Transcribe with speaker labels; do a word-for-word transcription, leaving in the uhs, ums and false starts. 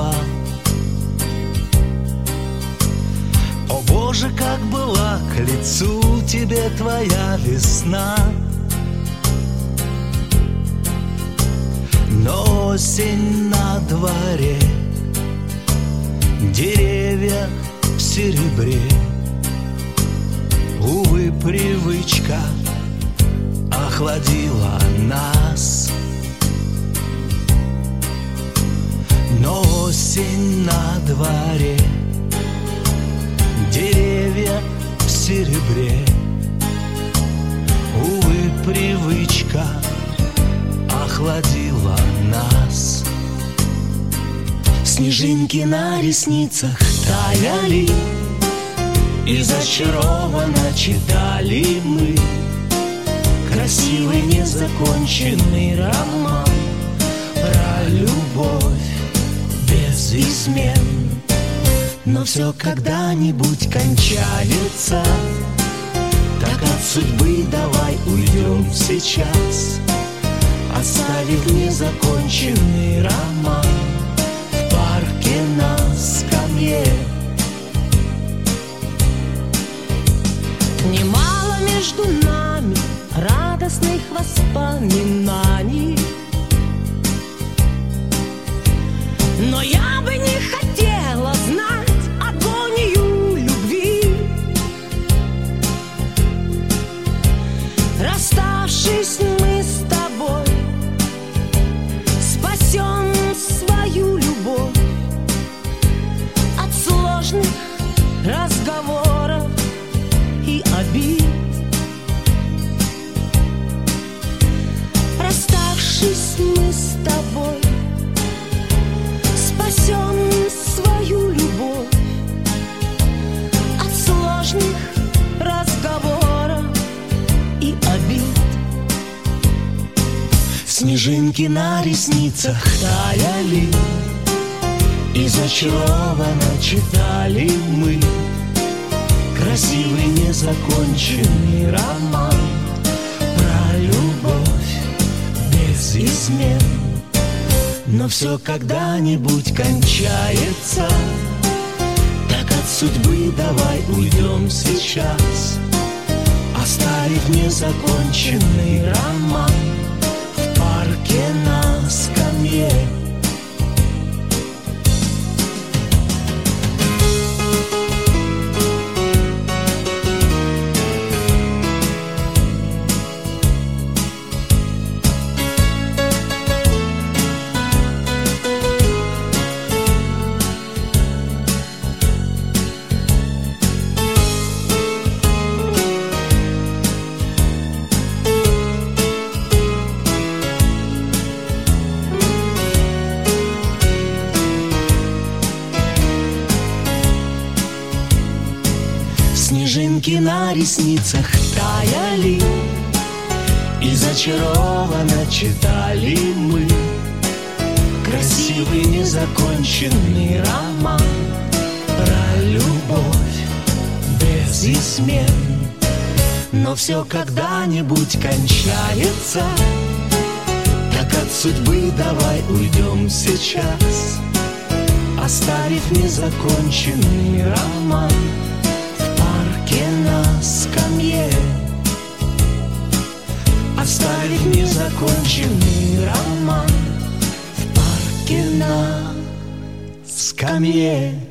Speaker 1: слова. О Боже, как была к лицу тебе твоя весна. Но осень на дворе, деревья в серебре. Увы, привычка охладила нас. Но осень на дворе, деревья в серебре. Увы, привычка охладила нас. Снежинки на ресницах таяли, и зачарованно читали мы красивый незаконченный роман про любовь без измен. Но все когда-нибудь кончается, так от судьбы давай уйдем сейчас, оставив незаконченный роман в парке на скамье.
Speaker 2: Немало между нами радостных воспоминаний, но я бы не хотела знать агонию любви. Расставшись мы с тобой, спасем свою любовь от сложных разговоров и обид. Расставшись мы с тобой, спасем свою любовь от сложных разговоров и обид.
Speaker 1: Снежинки на ресницах таяли, и зачарованно читали мы красивый незаконченный роман про любовь без измен. Но все когда-нибудь кончается, так от судьбы давай уйдем сейчас, оставив незаконченный роман в парке на скамье. Снежинки на ресницах таяли, и зачарованно читали мы красивый незаконченный роман про любовь без измен. Но все когда-нибудь кончается, так от судьбы давай уйдем сейчас, оставив незаконченный роман на скамье. Оставив незаконченный роман в парке на скамье.